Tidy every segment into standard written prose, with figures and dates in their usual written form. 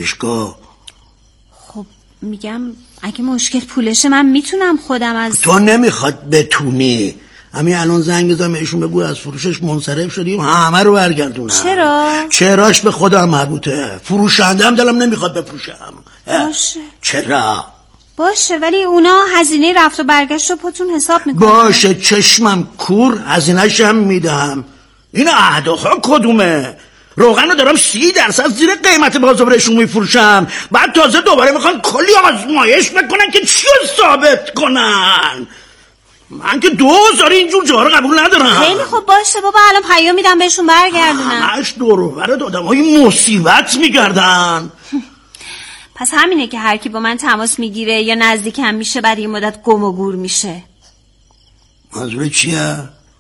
اشکا؟ خب میگم اگه مشکل پولشه من میتونم خودم از... تو نمیخواد بتونی. همین الان زنگ بزن بهشون بگو از فروشش منصرف شدیم، همه رو برگردونم. چراش به خودم مربوطه. فروشنده هم دلم نمیخواد بفروشم. باشه. چرا؟ باشه ولی اونا هزینه رفت و برگشت رو پاتون حساب میکنن. باشه چشمم کور، هزینه‌ش هم میدم. این اهداخا کدومه؟ روغن رو دارم 30% زیر قیمت بازار بهشون میفروشم، بعد تازه دوباره میخوان کلی آزمایش بکنن که چی رو ثابت کنن. من که 2000 اینجور جاها رو قبول ندارم. خیلی خوب باشه بابا، الان پیام میدم بهشون برگردونم. همش دور و بر آدمای مصیبت میگردن. پس همینه که هر کی با من تماس میگیره یا نزدیک هم میشه بعد یه مدت گم و گور میشه. منظور چیه؟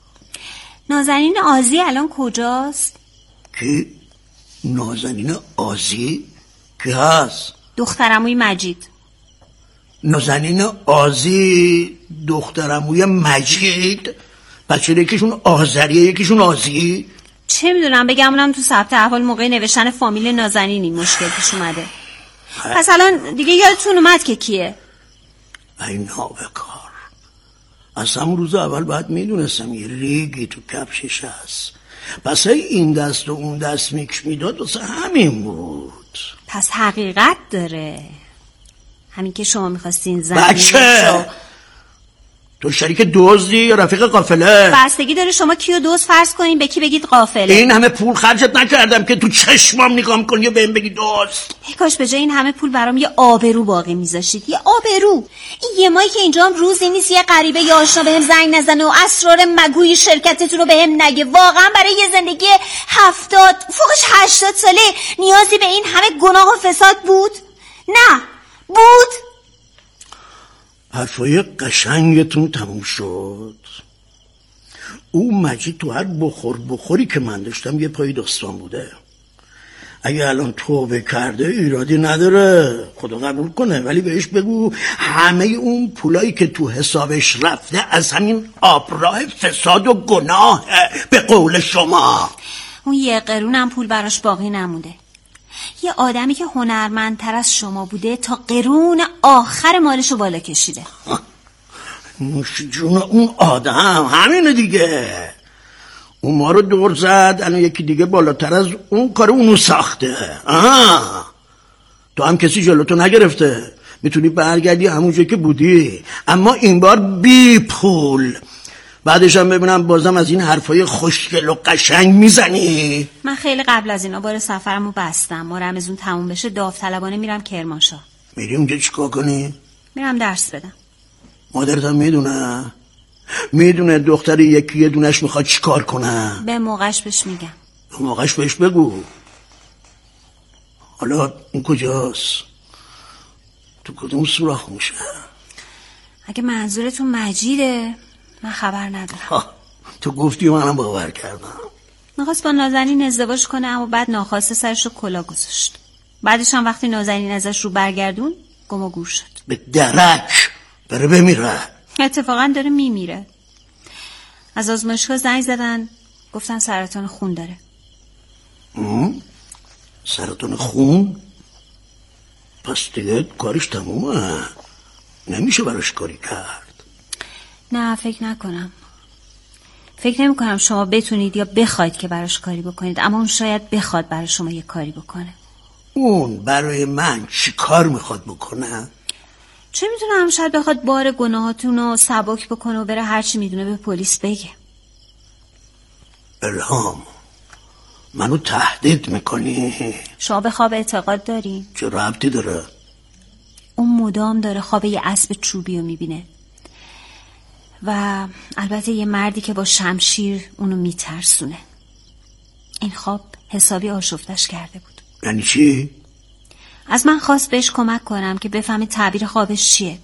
نازنین آذی الان کجاست؟ کی؟ نازنین آذی؟ کی هست؟ دخترعموی مجید. نازنین آذی دخترعموی مجید؟ پس چرا یکیشون آذریه یکیشون آذی؟ چه میدونم، بگم اونم تو ثبت احوال موقع نوشتن فامیل نازنین این مشکل پیش اومده. پس الان دیگه یادتون اومد که کیه؟ ای نابکار، از همون روز اول باید میدونستم یه ریگی تو کفشش هست. پس این دست و اون دست میکش میداد واسه همین بود. پس حقیقت داره همین که شما میخواستین بچه تو شریک دزدی یا رفیق قافله؟ بستگی داره شما کیو دزد فرض کنین به کی بگید قافله. این همه پول خرجت نکردم که تو چشمام نگام کنی و بهم بگی دزد. کاش به جای این همه پول برام یه آبرو باقی میذاشید. یه آبرو. این یه ماهی که اینجا هم روزی نیست یه غریبه یا آشنا بهم زنگ نزنه و اسرار مگوی شرکتتون رو بهم نگه. واقعا برای یه زندگی 70 فوقش 80 ساله نیازی به این همه گناه و فساد بود؟ نه بود. حرفای قشنگتون تموم شد. او مجید تو هر بخوری که من داشتم یه پای داستان بوده. اگه الان توبه کرده ایرادی نداره، خدا قبول کنه، ولی بهش بگو همه اون پولایی که تو حسابش رفته از همین آبراه فساد و گناه. به قول شما اون یه قرونم پول براش باقی نمونده. یه آدمی که هنرمندتر از شما بوده تا قرون آخر مالشو بالا کشیده. نوش جون اون آدم، همینه دیگه. اون ما رو دور زد، الان یکی دیگه بالاتر از اون کار اونو ساخته. تو هم کسی جلوتو نگرفته، میتونی برگردی همونجایی که بودی، اما این بار بی پول. بعدش هم ببینم بازم از این حرفای خوشگل و قشنگ میزنی. من خیلی قبل از اینا بار سفرمو بستم. ما رمضون تموم بشه داوطلبانه میرم کرمانشاه. میری اونجا چیکار کنی؟ میرم درس بدم. مادرت هم میدونه دختر یکی یه دونش میخواد چیکار کنه. به موقعش بهش میگم. به موقعش بهش بگو. حالا اون کجاست؟ تو کدوم سوراخ میشه؟ اگه منظورتون مجیده من خبر ندارم. تو گفتی و منم باور کردم. میخواست با نازنین ازدواج کنه اما بعد ناخواسته سرش رو کلا گذاشت. بعدش هم وقتی نازنین ازش رو برگردون گم و گور شد. به درک داره بمیره. اتفاقا داره میمیره. از آزمایشگاه زنگ زدن گفتن سرطان خون داره. سرطان خون؟ پس دیگه کارش تمومه، نمیشه براش کاری کرد. نه فکر نکنم. فکر نمی کنم شما بتونید یا بخواید که براش کاری بکنید، اما اون شاید بخواد برای شما یه کاری بکنه. اون برای من چی کار میخواد بکنه؟ چه میدونم، شاید بخواد بار گناهاتون رو سبک بکنه و بره هرچی میدونه به پلیس بگه. الهام، منو تهدید میکنی؟ شما به خواب اعتقاد دارین؟ چه ربطی داره؟ اون مدام داره خواب یه اسب چوبی رو میبینه و البته یه مردی که با شمشیر اونو میترسونه. این خواب حسابی آشفتش کرده بود. یعنی چی؟ از من خواست بهش کمک کنم که بفهمه تعبیر خوابش چیه.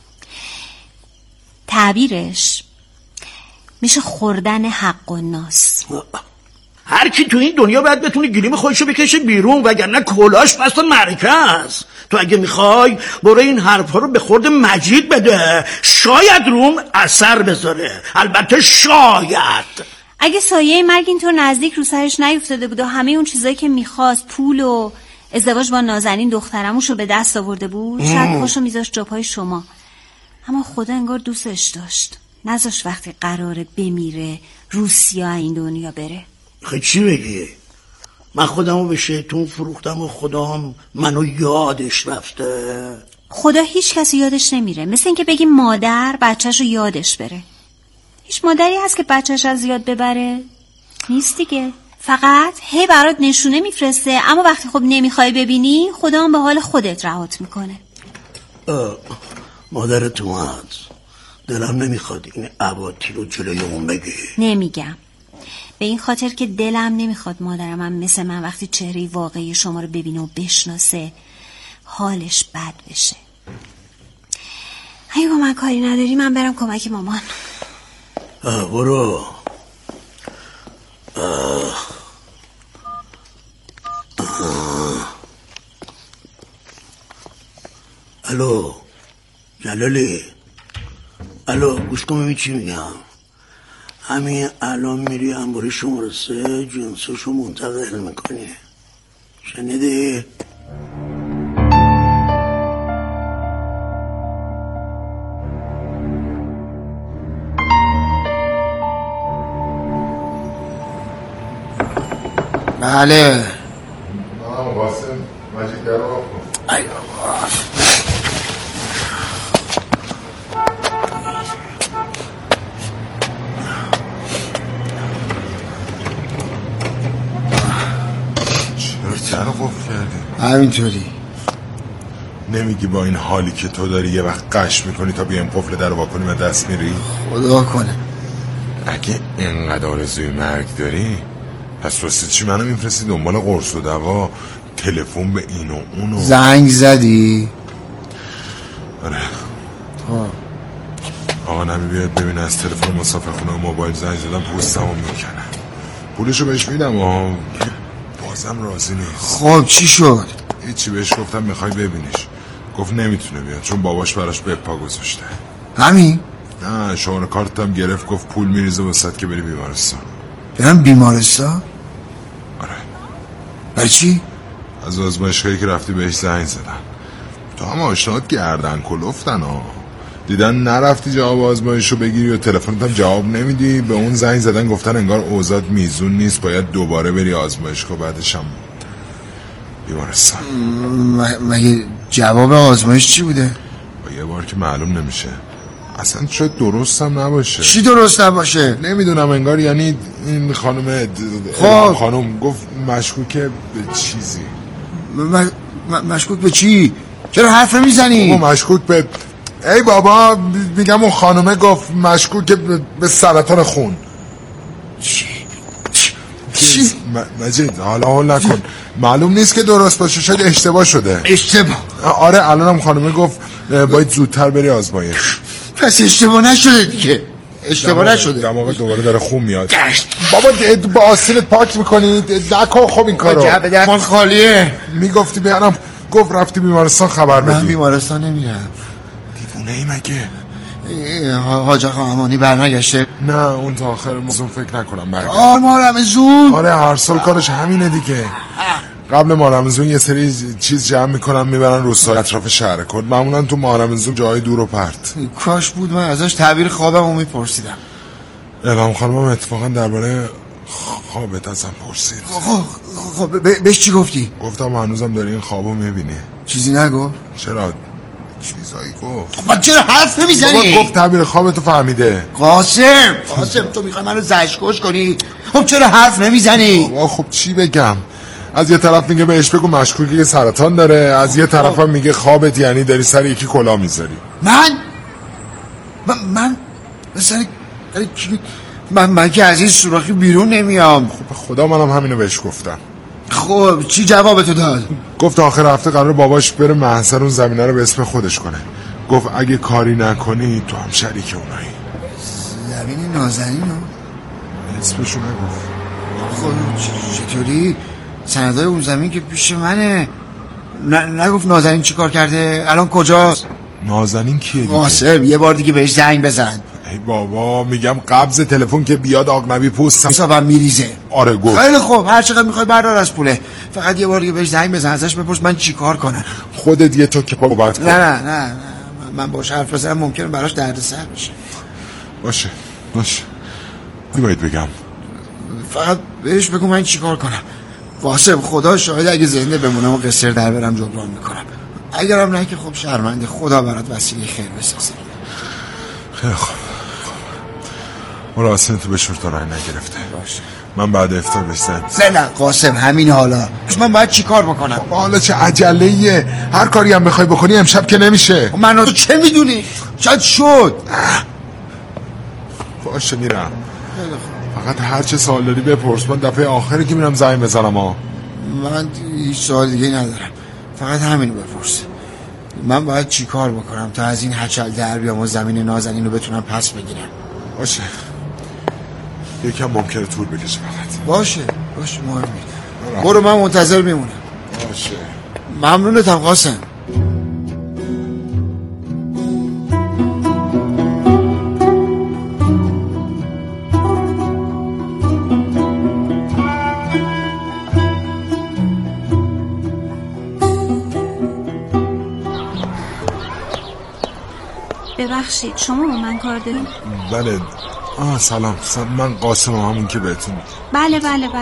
تعبیرش میشه خوردن حق و ناس. هر کی تو این دنیا باید بتونه گلیم خودشو بکشه بیرون، وگرنه کلاش بس مرکه است. تو اگه میخوای برو این حرفا رو به خورد مجید بده، شاید روم اثر بذاره. البته شاید. اگه سایه مرگ اینطور نزدیک رو سرش نیفتاده بود و همه اون چیزایی که میخواست، پول و ازدواج با نازنین دخترموشو به دست آورده بود، شاید پاشو میذاشت جا پای شما. اما خدا انگار دوستش داشت، نذاشت وقتی قراره بمیره روسیا این دنیا بره. خیلی چی بگی؟ من خودمو به شیطون فروختم و خدا هم منو یادش رفته. خدا هیچ کسی یادش نمیره، مثل اینکه بگیم مادر بچه‌شو یادش بره. هیچ مادری هست که بچه‌ش از یاد ببره؟ نیست دیگه. فقط هی برات نشونه میفرسته، اما وقتی خب نمیخوای ببینی خدا هم به حال خودت رهات میکنه. مادرت اومد، دلم نمیخواد این عباطی رو جلوی اون بگی. نمیگم، به این خاطر که دلم نمیخواد مادرم هم مثل من وقتی چهره واقعی شما رو ببینه و بشناسه حالش بد بشه. اگه با من کاری نداری من برم کمک مامان. برو. الو جلالی، الو گوش کن ببین چی میگم. همین الان میری انباری شماره 3 جنسشو منتقل میکنی، شنیدی؟ بله. قاسم مجید در آقا کن. ای بابا چرا در قفل کردی؟ همینطوری. نمیگی با این حالی که تو داری یه وقت قش میکنی تا بیایم قفل در وا کنیم و دست میری؟ خدا کنه. اگه اینقدر آرزوی مرگ داری پس راستی چی منو میفرستی دنبال قرص و دوا، تلفن به این و اونو؟ زنگ زدی؟ آره. آقا نمی بیاد ببین از تلفن مسافرخونه و موبایل زنگ زدم پوستمو میکنه. پولشو بهش میدم و بازم راضی نیست. خب چی شد؟ هیچی، بهش گفتم میخوای ببینیش، گفت نمیتونه بیاد چون باباش براش به پا گذاشته. همین؟ نه شماره کارتم گرفت، گفت پول میریزه واسط که بری بیمارستان. برم بیمارستان؟ آره. برای چی؟ از آزمایشگاهی که رفتی بهش زنگ زدن، تو هم آشنات گردن کلفتن ها، دیدن نرفتی جواب آزمایشو بگیری و تلفنت هم جواب نمیدی، به اون زنگ زدن گفتن انگار اوضاعت میزون نیست باید دوباره بری آزمایشگاه، بعدش هم بیمارستان. مگه جواب آزمایش چی بوده؟ با یه بار که معلوم نمیشه، اصلا شاید درست هم نباشه. چی درست نباشه؟ نمیدونم، انگار یعنی این خانم گفت مشکوکه به چیزی. مشکوک به چی؟ چرا حرف میزنی؟ مشکوک به ای بابا میگم اون خانومه گفت مشکوک به سرطان خون. چی؟ مجید حال نکن، معلوم نیست که درست باشه، شاید اشتباه شده. اشتباه؟ آره الانم خانومه گفت باید زودتر بری آزمایش. پس اشتباه نشده دیگه. اشتباه نشده. دماغ دوباره داره خون میاد. بابا با آستینت پاک میکنی نکن خب این کارو. دستمان خالیه. میگفتی بیارم، گفت رفتی بیمارستان خبر بدی. من بیمارستان نمیرم. دیوونه ای مگه؟ حاج آقا امانی برنگشته؟ نه اون تا آخر موسم فکر نکنم برگشت. مارمزون؟ آره هر سال کارش همینه دیگه. قبل مارمزون یه سری چیز جمع میکنن میبرن روستا اطراف شهر کل، معمولا تو مارمزون جای دور و پرت. کاش بود من ازش تعبیر خوابمو میپرسیدم. الهام خانمم اتفاقا درباره خوابت ازم پرسید. خب بهش چی گفتی؟ گفتم هنوزم داری این خوابو میبینی. چیزی نگفت؟ چرا؟ چیزایی گفت. خب چرا حرف نمیزنی؟ بابا گفت تعبیر خوابتو فهمیده. قاسم تو میخوای منو زجرکش کنی؟ خب چرا حرف نمیزنی؟ بابا خب چی بگم؟ از یه طرف میگه بهش بگو مشکوکی که سرطان داره، از یه طرف هم میگه خوابت یعنی داری سر یکی کلاه میذاری. من که از این سوراخی بیرون نمیام. خب خدا منم همینو بهش گفتم. خب چی جوابتو داد؟ گفت آخر هفته قرار باباش بره محضر اون زمینه رو به اسم خودش کنه. گفت اگه کاری نکنی تو هم شریک اونایی. زمین نازنین رو؟ اسمشو نگفت. خب چطوری؟ سندای اون زمین که پیش منه. نگفت نازنین چی کار کرده؟ الان کجاست؟ نازنین کیه دیگه؟ قاسم یه بار دیگه بهش زنگ بزن. ای بابا میگم قبض تلفن که بیاد آقنبی پوست حسابم میریزه. آره گفت خیلی خوب، هر چقدر میخوای بردار از پوله. فقط یه بار دیگه بهش زنگ بزن، ازش بپرس من چی کار کنم. خودت یه تو که صحبت کن. نه من باش حرف بزنم ممکنه براش دردسر بشه. باشه باید بگم. فقط بهش بگو من چی کار کنم. قاسم خدا شاید اگه زنده بمونم و قصر در برم جبران میکنم، اگرم نه که خب شرمنده. خدا برات وسیله خیر بسازه. خیلی خوب مراسم تو به شرط رای نگرفته. باشه من بعد افطار بشتم. نه قاسم همین حالا من باید چی کار بکنم؟ حالا چه عجله‌ایه؟ هر کاری هم بخوای بکنی امشب که نمیشه. من تو چه میدونی؟ شاید شد. باشه میرم. فقط هر چه سوال داری بپرس، من دفعه آخری که میرم زنگ بزنم. من هیچ سوال دیگه ندارم، فقط همینو بپرس. من باید چی کار بکنم تا از این هچل در بیام و زمین نازنین رو بتونم پس بگیرم؟ باشه یکم ممکنه طول بکشه فقط. باشه مهم نیست. برو من منتظر میمونم. باشه ممنونتم قاسم. ببخشید شما با من کار دارید؟ بله. سلام من قاسم همون که بهتون. بله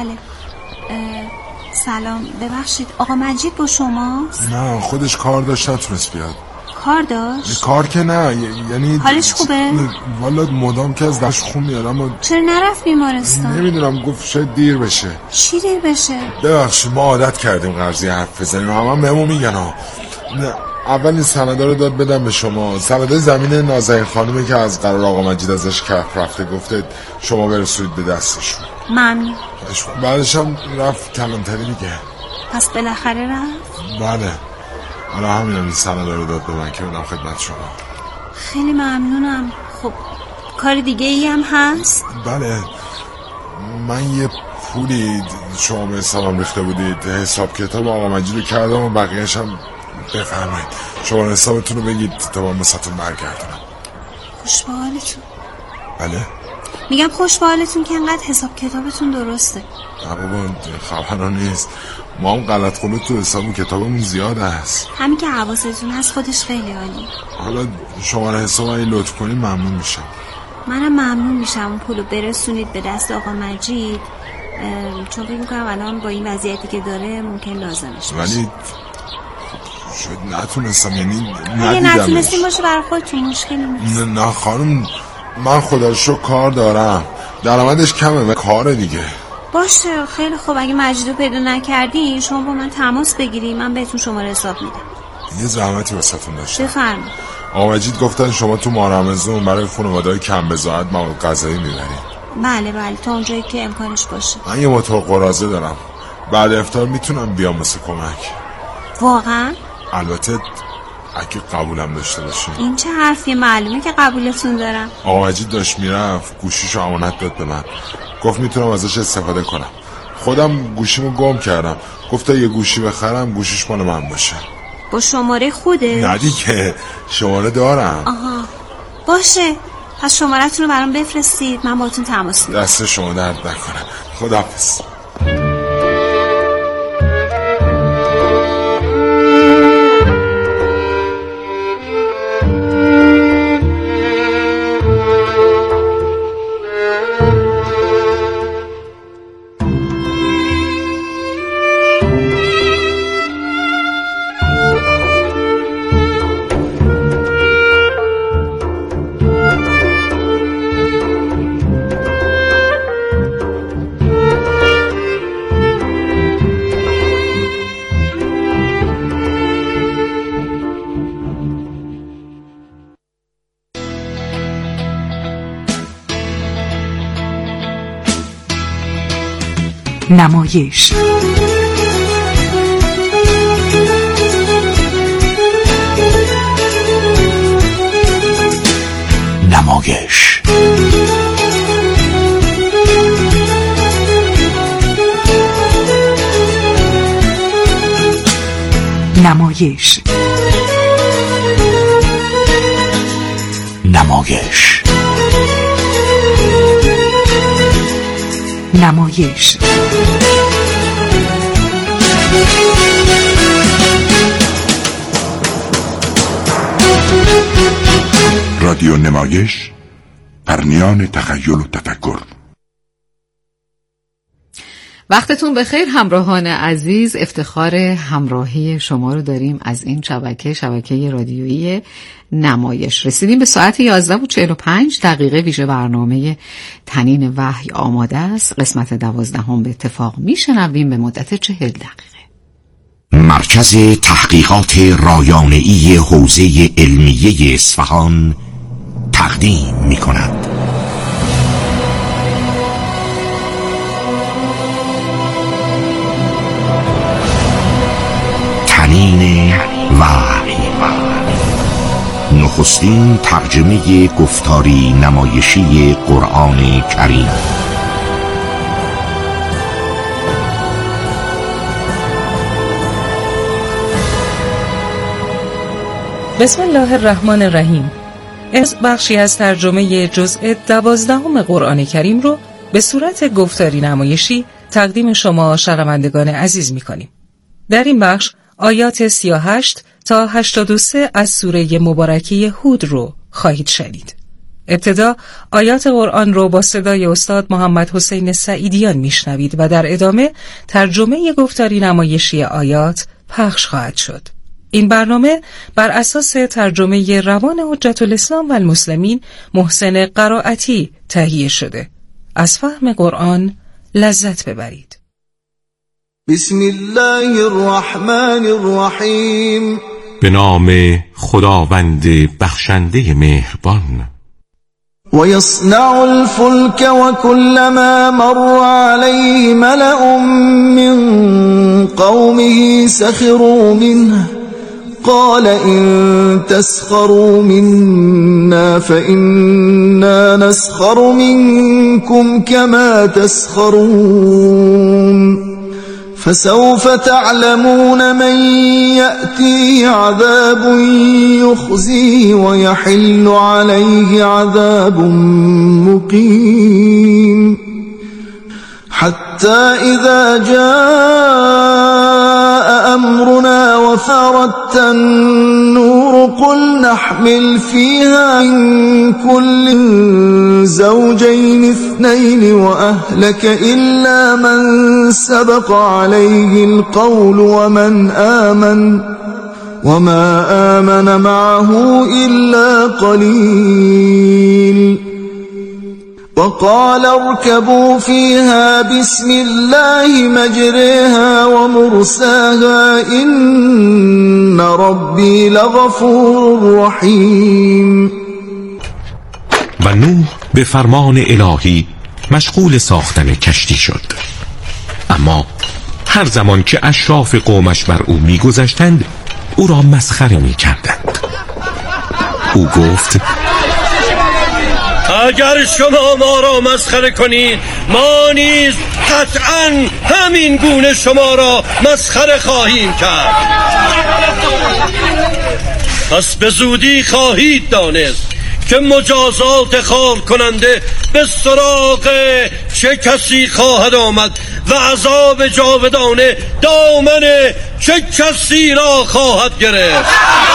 سلام. ببخشید آقا مجید با شماست؟ نه خودش کار داشت نتونست بیاد. کار داشت؟ کار که نه، یعنی حالش خوبه؟ والا مدام که از دش خون میاد اما چرا نرفت بیمارستان؟ نمیدونم، گفت شاید دیر بشه. چی دیر بشه؟ ببخشید ما عادت کردیم قرضی حرف بزنیم، همه بهمون میگن ها. اول این سندا رو داد بدم به شما. سندای زمین نازنین خانومه که از قرار آقا مجید ازش کف رفته، گفته شما برسونید به دستشون. ممنون. بعدش هم رفت کلانتری دیگه. پس بالاخره رفت؟ بله. حالا همین این سندا رو داد به من که بدم خدمت شما. خیلی ممنونم. خب کار دیگه ای هم هست؟ بله من یه پولی شما به حسابم ریخته بودید، حساب کتاب آقا مجید رو کردم و بقیه‌اش هم بفرمایید. شما حسابتون رو بگید تا من واسهتون برگردونم. خوش به حالتون. بله میگم خوش به حالتون که انقدر حساب کتابتون درسته. نه بابا خبرها نیست، ما هم غلط خلوط تو حساب کتابمون زیاد هست. همین که حواستون هست خودش خیلی عالی. حالا شما حساب اگه لطف کنید ممنون میشم. منم ممنون میشم اون پولو برسونید به دست آقا مجید، چون فکر میکنم الان با این وضعیتی که داره ممکن لازمش باشه. ولی شاید نتونستم، یعنی اگه نتونستیم باشه برای خودتون مشکلی نیست. نه خانم من خدا رو شکر کار دارم، درآمدش کمه و کار دیگه. باشه خیلی خوب. اگه مجیدو پیدا نکردی شما با من تماس بگیری، من بهتون شماره حساب میدم. یه زحمتی واسهتون داشتم. بفرمایید. آقا مجید گفتن شما تو ماه رمضان برای خانواده‌های کم بضاعت مواد غذایی میبرید. بله تا اونجایی که امکانش باشه. من یه موتور قراضه دارم، بعد افطار میتونم بیام واسه کمک. واقعا؟ البته اگه قبولم داشته باشین. این چه حرفیه؟ معلومه که قبولتون دارم. آقا مجید داشت میرفت گوشیشو امانت داد به من، گفت میتونم ازش استفاده کنم. خودم گوشیمو گم کردم، گفت تا یه گوشی بخرم گوشیش مال من باشه. با شماره خوده؟ نه دیگه شماره دارم. آها باشه، پس شماره‌تون رو برام بفرستید من باهاتون تماس میگیرم. دست شما درد نکنه. خداحافظ. نمایش. نمایش نمایش نمایش. رادیو نمایش، پرنیان تخیل و تفکر. وقتتون بخیر همراهان عزیز، افتخار همراهی شما رو داریم از این شبکه رادیویی نمایش. رسیدیم به ساعت 11:45 ویژه برنامه تنین وحی آماده است. قسمت 12 به اتفاق میشنویم به مدت 40 دقیقه. مرکز تحقیقات رایانه‌ای حوزه علمیه اصفهان تقدیم می‌کند. تنین وحی، نخستین ترجمه گفتاری نمایشی قرآن کریم. بسم الله الرحمن الرحیم. از بخشی از ترجمه جزء 12 قرآن کریم رو به صورت گفتاری نمایشی تقدیم شما شنوندگان عزیز می‌کنیم. در این بخش آیات 38 تا 83 از سوره مبارکه هود رو خواهید شنید. ابتدا آیات قرآن رو با صدای استاد محمد حسین سعیدیان میشنوید و در ادامه ترجمه گفتاری نمایشی آیات پخش خواهد شد. این برنامه بر اساس ترجمه روان حجت الاسلام و المسلمین محسن قرائتی تهیه شده. از فهم قرآن لذت ببرید. بسم الله الرحمن الرحیم. به نام خداوند بخشنده مهربان. و یصنع الفلک و كلما مر علیه ملأ من قومه سخروا منه قال إن تسخروا منا فإنا نسخر منكم كما تسخرون فسوف تعلمون من يأتيه عذاب يخزيه ويحل عليه عذاب مقيم حتى إذا جاء أمرنا وفارت النور قل نحمل فيها من كل زوجين اثنين وأهلك إلا من سبق عليه القول وما آمن معه إلا قليل وقال اركبوا فيها بسم الله مجريها ومرساها إن ربي لغفور رحيم. و نوح به فرمان الهی مشغول ساختن کشتی شد، اما هر زمان که اشراف قومش بر او می‌گذشتند او را مسخره می‌کردند. او گفت اگر شما ما را مسخره کنید ما نیز قطعاً همین گونه شما را مسخره خواهیم کرد. پس به زودی خواهید دانست که مجازات خار کننده به سراغ چه کسی خواهد آمد و عذاب جاودانه دامن چه کسی را خواهد گرفت.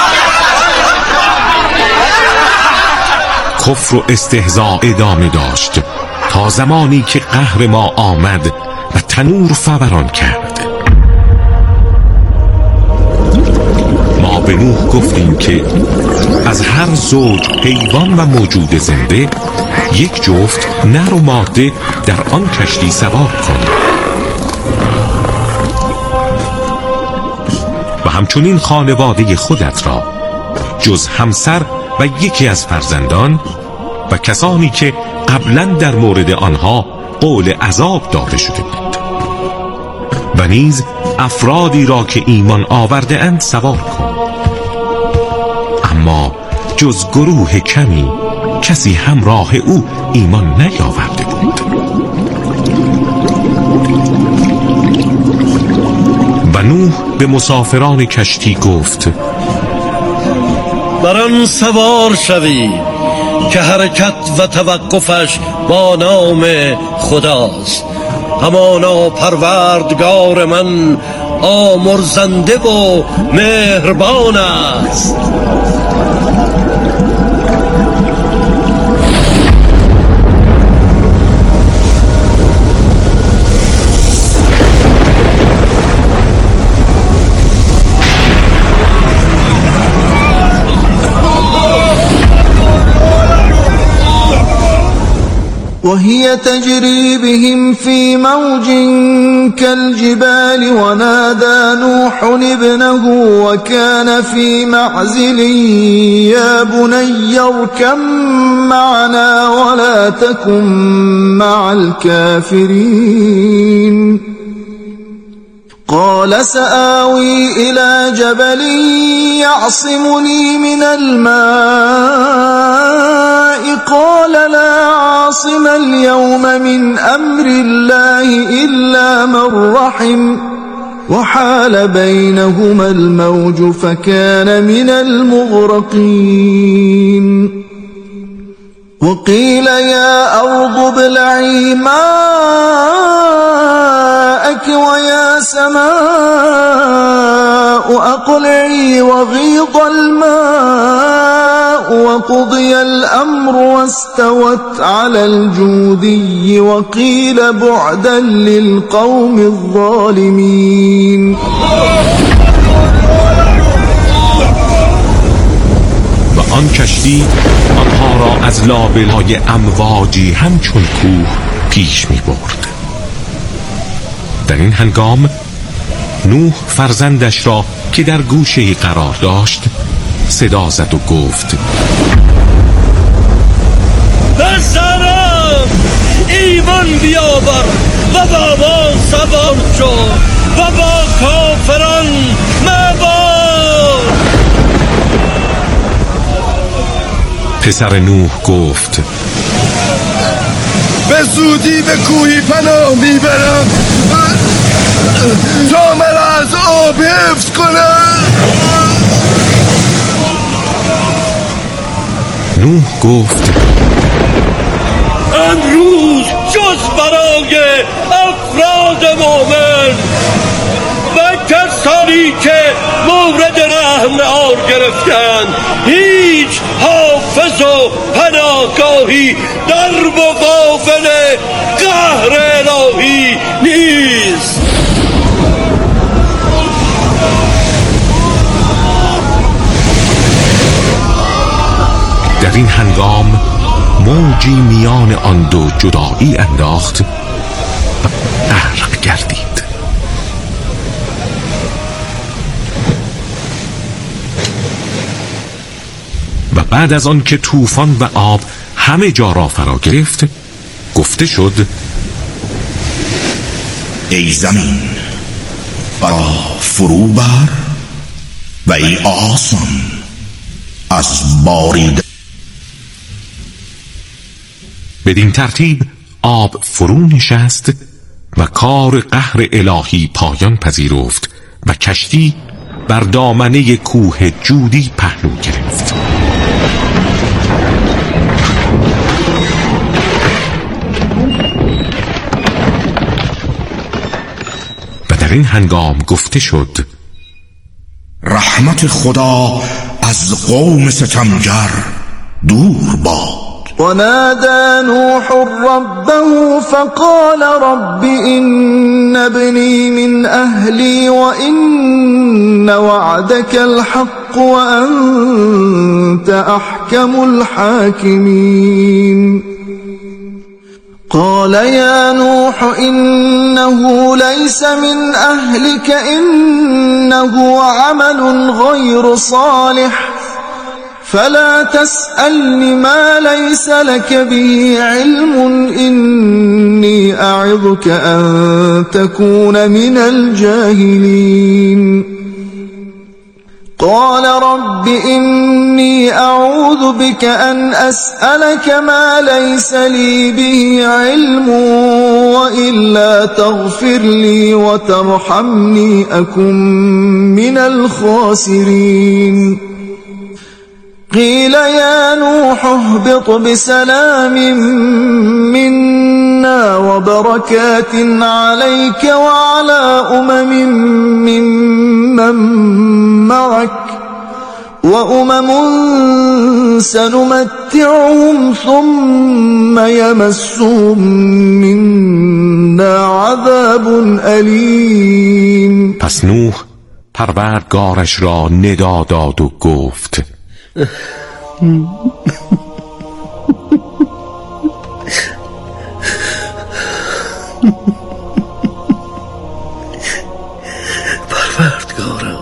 کفر و استهزاء ادامه داشت تا زمانی که قهر ما آمد و تنور فوران کرد. ما به نوح گفتیم که از هر زوج حیوان و موجود زنده یک جفت نر و ماده در آن کشتی سوار کن و همچنین خانواده خودت را جز همسر و یکی از فرزندان و کسانی که قبلا در مورد آنها قول عذاب داده شده بود و نیز افرادی را که ایمان آورده اند سوار کن. اما جز گروه کمی کسی همراه او ایمان نیاورده بود. و نوح به مسافران کشتی گفت بر آن سوار شوید که حرکت و توقفش با نام خداست. همانا پروردگار من آمرزنده و مهربان است. وهي تجري بهم في موج كالجبال ونادى نوح ابنه وكان في معزل يا بني اركب معنا ولا تكن مع الكافرين قال سآوي إلى جبل يعصمني من الماء قال لا عاصم اليوم من أمر الله إلا من رحم وحال بينهما الموج فكان من المغرقين وقيل يا أرض ابلعي ماءك ويا سماء أقلعي وغيض الماء وقضي الأمر واستوت على الجودي وقيل بعدا للقوم الظالمين و آن کشتی آنها را از لابلای امواجی همچون کوه پیش می برد. در این هنگام نوح فرزندش را که در گوشه قرار داشت صدا زد و گفت پسرم ایمان بیاور و با ما سوار شو و با کافران مبار. پسر نوح گفت به زودی به کوهی پناه میبرم تا مرا از آب حفظ کنم. نوح گفت امروز جز برای افراد مومن و کسانی که مورد رحم قرار گرفتند هیچ حافظ و پناهگاهی در مقابل قهر الهی نیست. در این هنگام موجی میان آن دو جدایی انداخت و غرق گردید. و بعد از آن که طوفان و آب همه جا را فرا گرفت گفته شد ای زمین برا فرو بر و ای آسمان از بارید. بدین ترتیب آب فرو نشست و کار قهر الهی پایان پذیرفت و کشتی بر دامنه کوه جودی پهلو گرفت. و در این هنگام گفته شد رحمت خدا از قوم ستمگر دور باد. ونادى نوح ربه فقال رب إن ابني من أهلي وإن وعدك الحق وأنت أحكم الحاكمين قال يا نوح إنه ليس من أهلك إنه عمل غير صالح فلا تسألني ما ليس لك به علم إني أعظك أن تكون من الجاهلين قال رب إني أعوذ بك أن أسألك ما ليس لي به علم وإلا تغفر لي وترحمني أكن من الخاسرين قيل يا نوح نوح اهبط بسلام منا وبركات عليك وعلى ممن معك وأمم سنمتعهم ثم يمسهم منا عذاب أليم. پس نوح پروردگارش را ندا داد و گفت پروردگارم،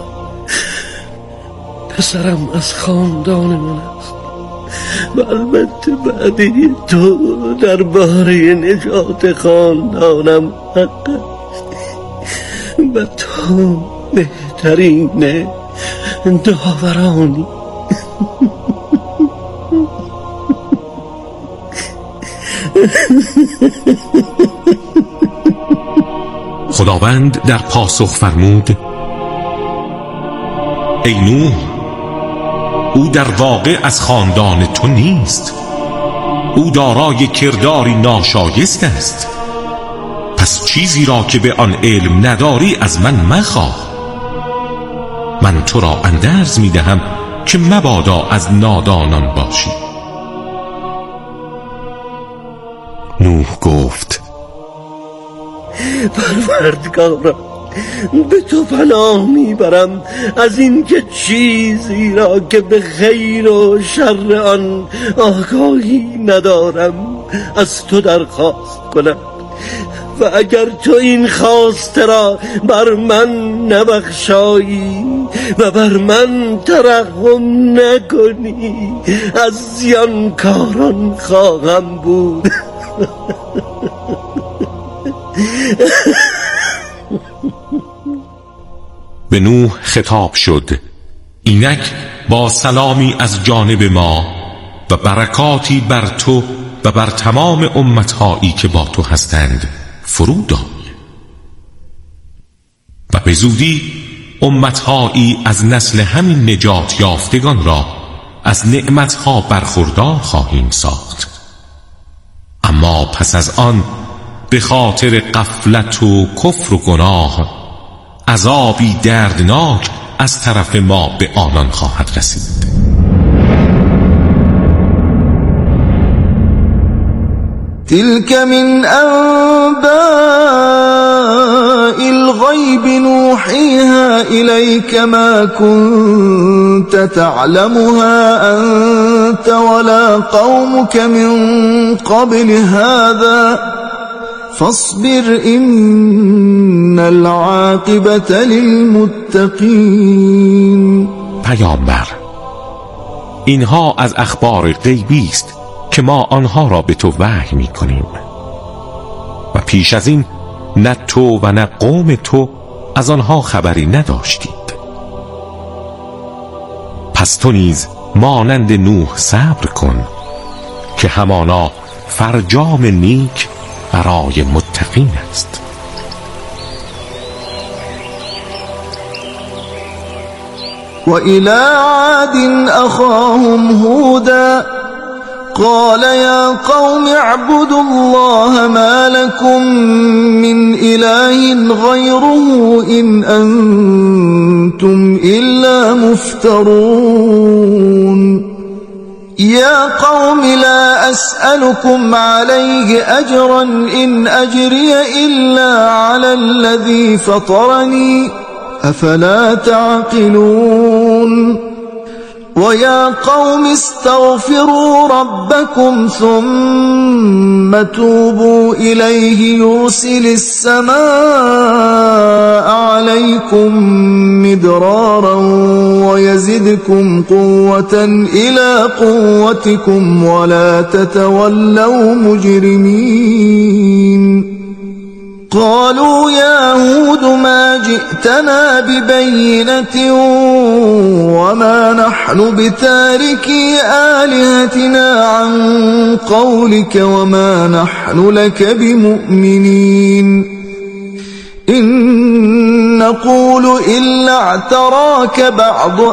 پسرم از خاندان من است و البته بعدی تو درباره نجات خاندانم حق است و تو بهترین داورانی. خداوند در پاسخ فرمود ای نوح، او در واقع از خاندان تو نیست، او دارای کرداری ناشایست است، پس چیزی را که به آن علم نداری از من مخواه. من تو را اندرز می دهم که مبادا از نادانان باشی. نوح گفت پروردگارم، به تو پناه میبرم از این که چیزی را که به خیر و شر آن آگاهی ندارم از تو درخواست کنم و اگر تو این خواسته را بر من نبخشایی و بر من ترحم نکنی از زیانکاران خواهم بود. به نوح خطاب شد اینک با سلامی از جانب ما و برکاتی بر تو و بر تمام امتهایی که با تو هستند فرود آی و به زودی امتهایی از نسل همین نجات یافتگان را از نعمتها برخوردار خواهیم ساخت. اما پس از آن به خاطر غفلت و کفر و گناه عذابی دردناک از طرف ما به آنان خواهد رسید. تلك من أنباء الغيب نوحيها إليك ما كنت تعلمها أنت ولا قومك من قبل هذا فاصبر إن العاقبة للمتقين. پیامبر، اینها از اخبار غیبی است که ما آنها را به تو وحی می کنیم و پیش از این نه تو و نه قوم تو از آنها خبری نداشتید. پس تو نیز مانند نوح صبر کن که همانا فرجام نیک برای متقین است. وإلى عاد أخاهم هودا قال يا قوم اعبدوا الله ما لكم من إله غيره إن أنتم إلا مفترون. يا قوم لا أسألكم عليه أجرا إن أجري إلا على الذي فطرني أفلا تعقلون. ويا قوم استغفروا ربكم ثم توبوا إليه يرسل السماء عليكم مدرارا ويزدكم قوة إلى قوتكم ولا تتولوا مجرمين. قالوا يا هود ما جئتنا ببينة وما نحن بتاركي آلهتنا عن قولك وما نحن لك بمؤمنين إن نقول إلا اعتراك بعض